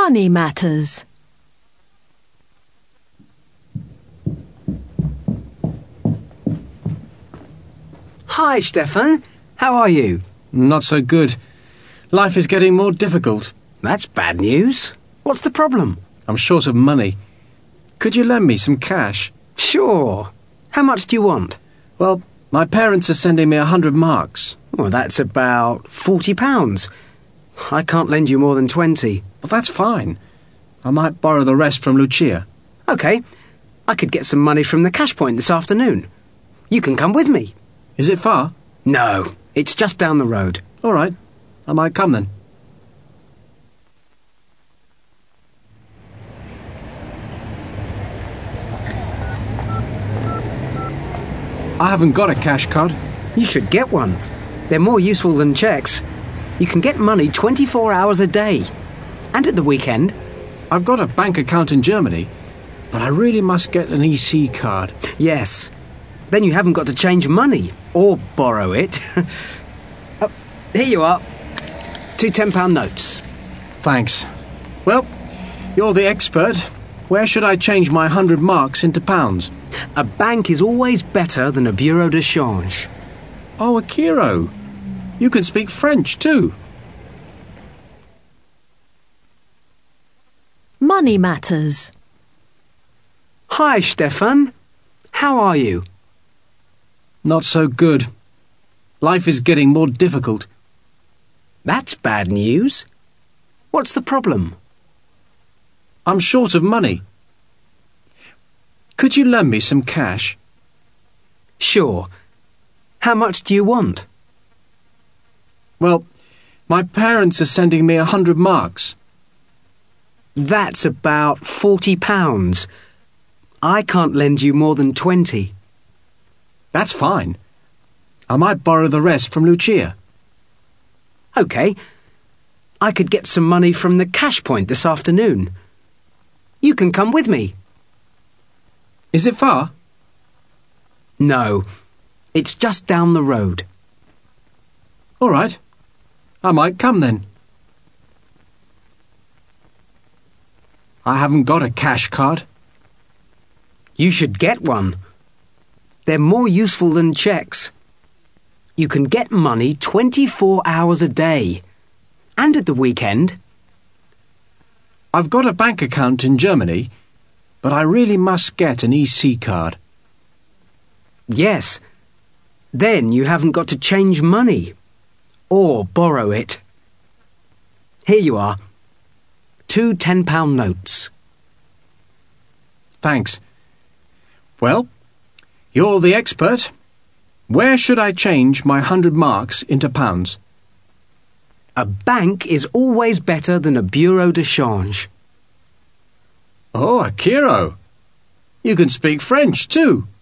Money matters. Hi, Stefan. How are you? Not so good. Life is getting more difficult. That's bad news. What's the problem? I'm short of money. Could you lend me some cash? Sure. How much do you want? Well, my parents are sending me 100 marks. Well, that's about £40. I can't lend you more than 20. Well, that's fine. I might borrow the rest from Lucia. OK. I could get some money from the cash point this afternoon. You can come with me. Is it far? No, it's just down the road. All right. I might come then. I haven't got a cash card. You should get one. They're more useful than cheques. You can get money 24 hours a day. And at the weekend. I've got a bank account in Germany, but I really must get an EC card. Yes. Then you haven't got to change money or borrow it. Here you are. 2 £10 notes. Thanks. Well, you're the expert. Where should I change my 100 marks into pounds? A bank is always better than a bureau de change. Oh, Akiro. You can speak French too. Money matters. Hi, Stefan. How are you? Not so good. Life is getting more difficult. That's bad news. What's the problem? I'm short of money. Could you lend me some cash? Sure. How much do you want? Well, my parents are sending me 100 marks. That's about £40. I can't lend you more than 20. That's fine. I might borrow the rest from Lucia. OK. I could get some money from the cash point this afternoon. You can come with me. Is it far? No. It's just down the road. All right. I might come then. I haven't got a cash card. You should get one. They're more useful than cheques. You can get money 24 hours a day. And at the weekend. I've got a bank account in Germany, but I really must get an EC card. Yes. Then you haven't got to change money. Or borrow it. Here you are. 2 £10 notes. Thanks. Well, you're the expert. Where should I change my 100 marks into pounds? A bank is always better than a bureau de change. Oh, Akiro. You can speak French too.